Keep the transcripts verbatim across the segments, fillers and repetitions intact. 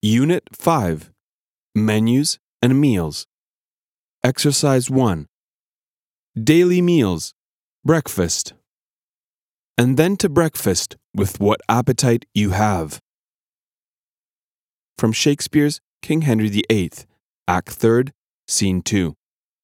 Unit five. Menus and Meals. Exercise one. Daily Meals. Breakfast. And then to breakfast with what appetite you have. From Shakespeare's King Henry the Eighth, Act third, Scene two.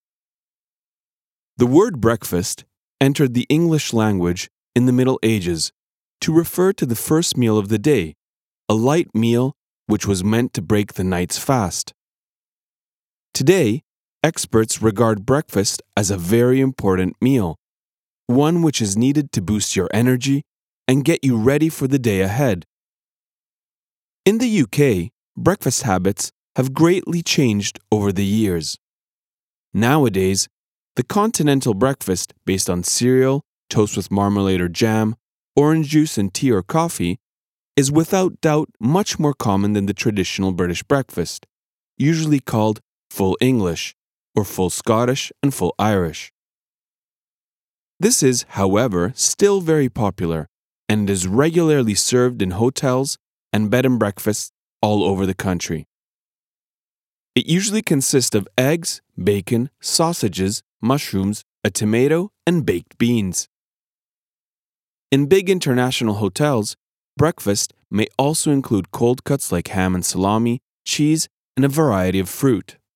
The word breakfast entered the English language in the Middle Ages to refer to the first meal of the day, a light meal which was meant to break the night's fast. Today, experts regard breakfast as a very important meal, one which is needed to boost your energy and get you ready for the day ahead. In the U K, breakfast habits have greatly changed over the years. Nowadays, the continental breakfast based on cereal, toast with marmalade or jam, orange juice and tea or coffee is without doubt much more common than the traditional British breakfast, usually called full English or full Scottish and full Irish. This is, however, still very popular and is regularly served in hotels and bed and breakfasts all over the country. It usually consists of eggs, bacon, sausages, mushrooms, a tomato, and baked beans. In big international hotels, breakfast may also include cold cuts like ham and salami, cheese, and a variety of fruit.